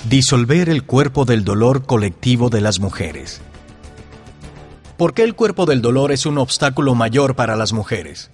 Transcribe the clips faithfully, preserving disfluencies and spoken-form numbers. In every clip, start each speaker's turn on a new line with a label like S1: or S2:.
S1: Disolver el cuerpo del dolor colectivo de las mujeres. ¿Por qué el cuerpo del dolor es un obstáculo mayor para las mujeres?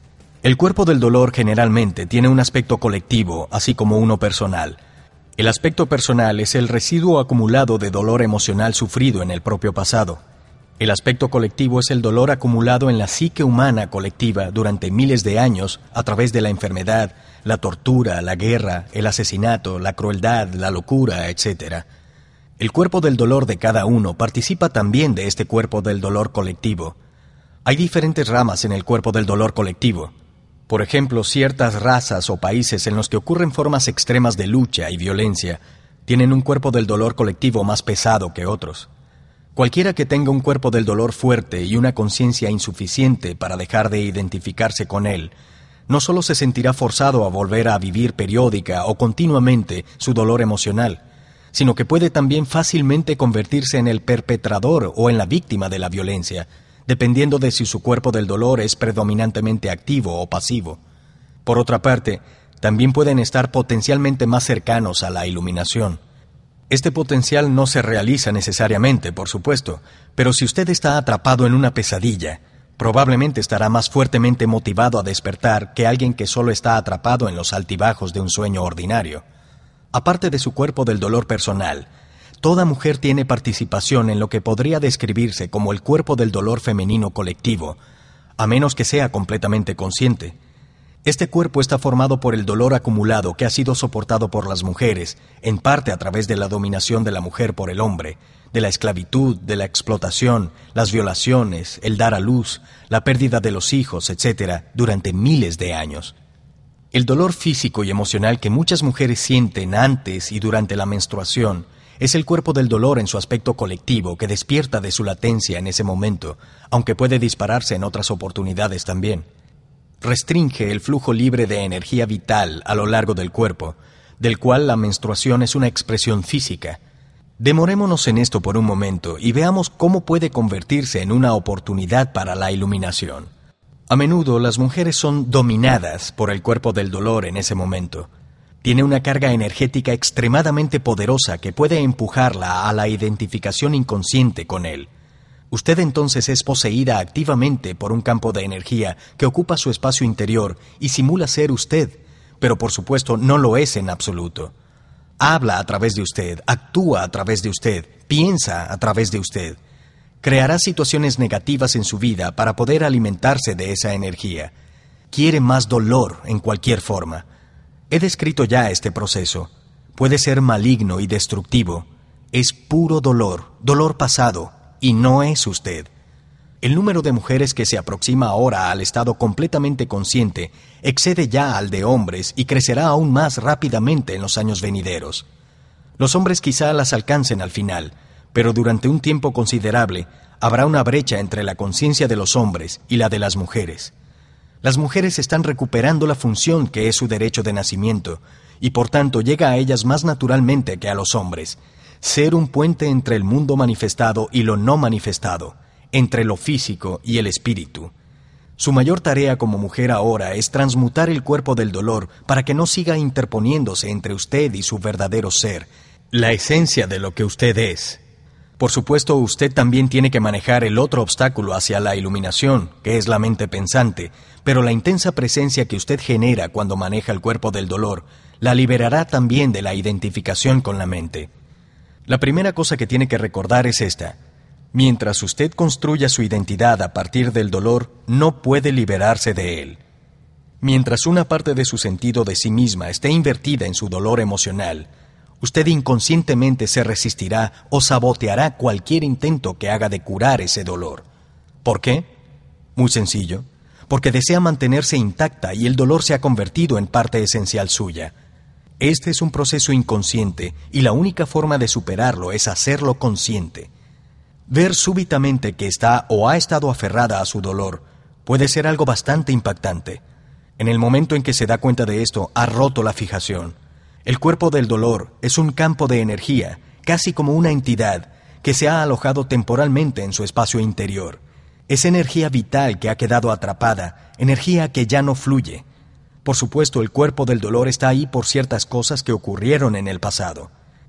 S1: El cuerpo del dolor generalmente tiene un aspecto colectivo, así como uno personal. El aspecto personal es el residuo acumulado de dolor emocional sufrido en el propio pasado. El aspecto colectivo es el dolor acumulado en la psique humana colectiva durante miles de años a través de la enfermedad, la tortura, la guerra, el asesinato, la crueldad, la locura, etcétera. El cuerpo del dolor de cada uno participa también de este cuerpo del dolor colectivo. Hay diferentes ramas en el cuerpo del dolor colectivo. Por ejemplo, ciertas razas o países en los que ocurren formas extremas de lucha y violencia tienen un cuerpo del dolor colectivo más pesado que otros. Cualquiera que tenga un cuerpo del dolor fuerte y una conciencia insuficiente para dejar de identificarse con él, no solo se sentirá forzado a volver a vivir periódica o continuamente su dolor emocional, sino que puede también fácilmente convertirse en el perpetrador o en la víctima de la violencia, dependiendo de si su cuerpo del dolor es predominantemente activo o pasivo. Por otra parte, también pueden estar potencialmente más cercanos a la iluminación. Este potencial no se realiza necesariamente, por supuesto, pero si usted está atrapado en una pesadilla, probablemente estará más fuertemente motivado a despertar que alguien que solo está atrapado en los altibajos de un sueño ordinario. Aparte de su cuerpo del dolor personal, toda mujer tiene participación en lo que podría describirse como el cuerpo del dolor femenino colectivo, a menos que sea completamente consciente. Este cuerpo está formado por el dolor acumulado que ha sido soportado por las mujeres, en parte a través de la dominación de la mujer por el hombre, de la esclavitud, de la explotación, las violaciones, el dar a luz, la pérdida de los hijos, etcétera, durante miles de años. El dolor físico y emocional que muchas mujeres sienten antes y durante la menstruación es el cuerpo del dolor en su aspecto colectivo que despierta de su latencia en ese momento, aunque puede dispararse en otras oportunidades también. Restringe el flujo libre de energía vital a lo largo del cuerpo, del cual la menstruación es una expresión física. Demorémonos en esto por un momento y veamos cómo puede convertirse en una oportunidad para la iluminación. A menudo las mujeres son dominadas por el cuerpo del dolor en ese momento. Tiene una carga energética extremadamente poderosa que puede empujarla a la identificación inconsciente con él. Usted entonces es poseída activamente por un campo de energía que ocupa su espacio interior y simula ser usted, pero por supuesto no lo es en absoluto. Habla a través de usted, actúa a través de usted, piensa a través de usted. Creará situaciones negativas en su vida para poder alimentarse de esa energía. Quiere más dolor en cualquier forma. He descrito ya este proceso. Puede ser maligno y destructivo. Es puro dolor, dolor pasado, y no es usted. El número de mujeres que se aproxima ahora al estado completamente consciente excede ya al de hombres y crecerá aún más rápidamente en los años venideros. Los hombres quizá las alcancen al final, pero durante un tiempo considerable habrá una brecha entre la conciencia de los hombres y la de las mujeres. Las mujeres están recuperando la función que es su derecho de nacimiento, y por tanto llega a ellas más naturalmente que a los hombres, ser un puente entre el mundo manifestado y lo no manifestado, entre lo físico y el espíritu. Su mayor tarea como mujer ahora es transmutar el cuerpo del dolor para que no siga interponiéndose entre usted y su verdadero ser, la esencia de lo que usted es. Por supuesto, usted también tiene que manejar el otro obstáculo hacia la iluminación, que es la mente pensante, pero la intensa presencia que usted genera cuando maneja el cuerpo del dolor la liberará también de la identificación con la mente. La primera cosa que tiene que recordar es esta: mientras usted construya su identidad a partir del dolor, no puede liberarse de él. Mientras una parte de su sentido de sí misma esté invertida en su dolor emocional, usted inconscientemente se resistirá o saboteará cualquier intento que haga de curar ese dolor. ¿Por qué? Muy sencillo, porque desea mantenerse intacta y el dolor se ha convertido en parte esencial suya. Este es un proceso inconsciente y la única forma de superarlo es hacerlo consciente. Ver súbitamente que está o ha estado aferrada a su dolor puede ser algo bastante impactante. En el momento en que se da cuenta de esto, ha roto la fijación. El cuerpo del dolor es un campo de energía, casi como una entidad, que se ha alojado temporalmente en su espacio interior. Es energía vital que ha quedado atrapada, energía que ya no fluye. Por supuesto, el cuerpo del dolor está ahí por ciertas cosas que ocurrieron en el pasado.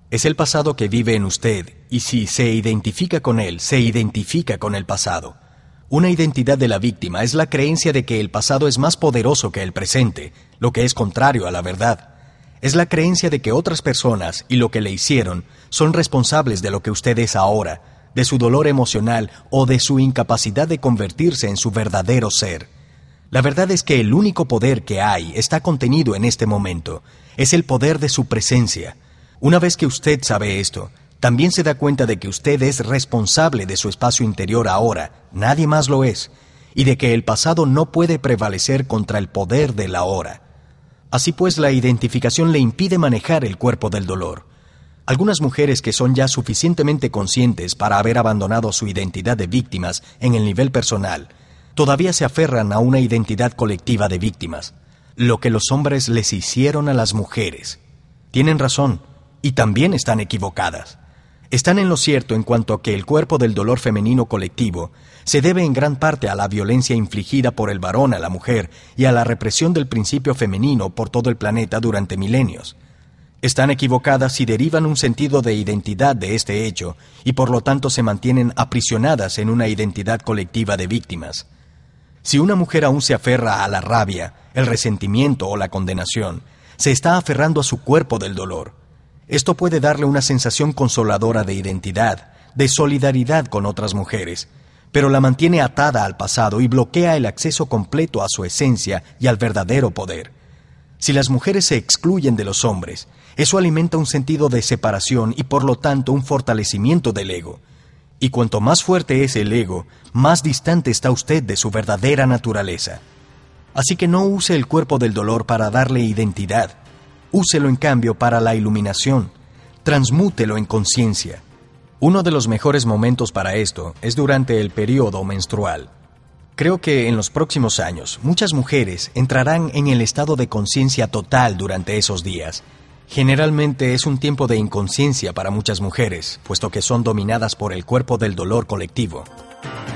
S1: Es el pasado que vive en usted, y si se identifica con él, se identifica con el pasado. Una identidad de la víctima es la creencia de que el pasado es más poderoso que el presente, lo que es contrario a la verdad. Es la creencia de que otras personas y lo que le hicieron son responsables de lo que usted es ahora, de su dolor emocional o de su incapacidad de convertirse en su verdadero ser. La verdad es que el único poder que hay está contenido en este momento. Es el poder de su presencia. Una vez que usted sabe esto, también se da cuenta de que usted es responsable de su espacio interior ahora, nadie más lo es, y de que el pasado no puede prevalecer contra el poder del ahora. Así pues, la identificación le impide manejar el cuerpo del dolor. Algunas mujeres que son ya suficientemente conscientes para haber abandonado su identidad de víctimas en el nivel personal, todavía se aferran a una identidad colectiva de víctimas, lo que los hombres les hicieron a las mujeres. Tienen razón, y también están equivocadas. Están en lo cierto en cuanto a que el cuerpo del dolor femenino colectivo se debe en gran parte a la violencia infligida por el varón a la mujer y a la represión del principio femenino por todo el planeta durante milenios. Están equivocadas si derivan un sentido de identidad de este hecho y por lo tanto se mantienen aprisionadas en una identidad colectiva de víctimas. Si una mujer aún se aferra a la rabia, el resentimiento o la condenación, se está aferrando a su cuerpo del dolor. Esto puede darle una sensación consoladora de identidad, de solidaridad con otras mujeres, pero la mantiene atada al pasado y bloquea el acceso completo a su esencia y al verdadero poder. Si las mujeres se excluyen de los hombres, eso alimenta un sentido de separación y por lo tanto un fortalecimiento del ego. Y cuanto más fuerte es el ego, más distante está usted de su verdadera naturaleza. Así que no use el cuerpo del dolor para darle identidad. Úselo en cambio para la iluminación. Transmútelo en conciencia. Uno de los mejores momentos para esto es durante el periodo menstrual. Creo que en los próximos años muchas mujeres entrarán en el estado de conciencia total durante esos días. Generalmente es un tiempo de inconsciencia para muchas mujeres, puesto que son dominadas por el cuerpo del dolor colectivo.